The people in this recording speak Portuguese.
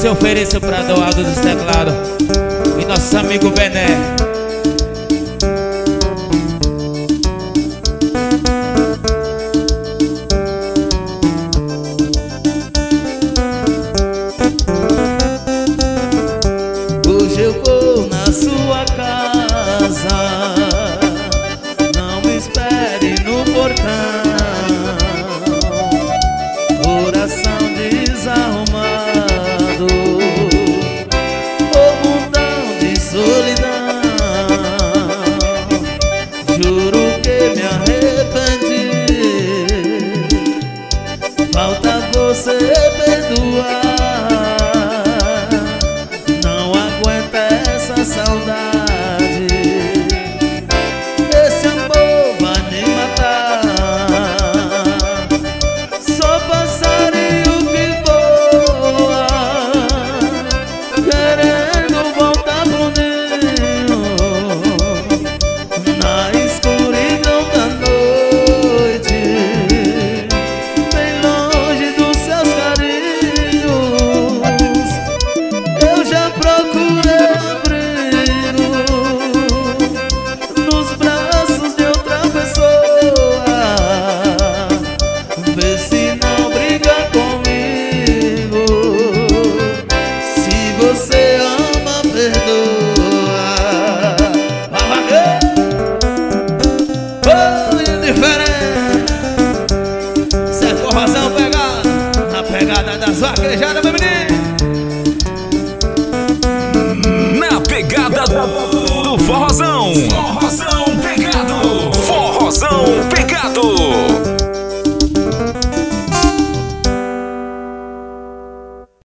Esse eu ofereço pra Doado dos Teclados e nosso amigo Bené. Hoje eu vou na sua casa, não me espere no portão. Coração desarrumado, o mundão de solidão. Juro que me arrependi, falta você perdoar. Saudade, esse amor vai me matar. Só passarinho que voa, querendo voltar pro ninho, na escuridão da noite, bem longe dos seus carinhos. Eu já procurei você ama, perdoa. Oh, indiferente. Certo, razão pegada, na pegada das vaquejadas, meu menino. Na pegada do forrozão. Forrozão pegado. Forrozão pegado.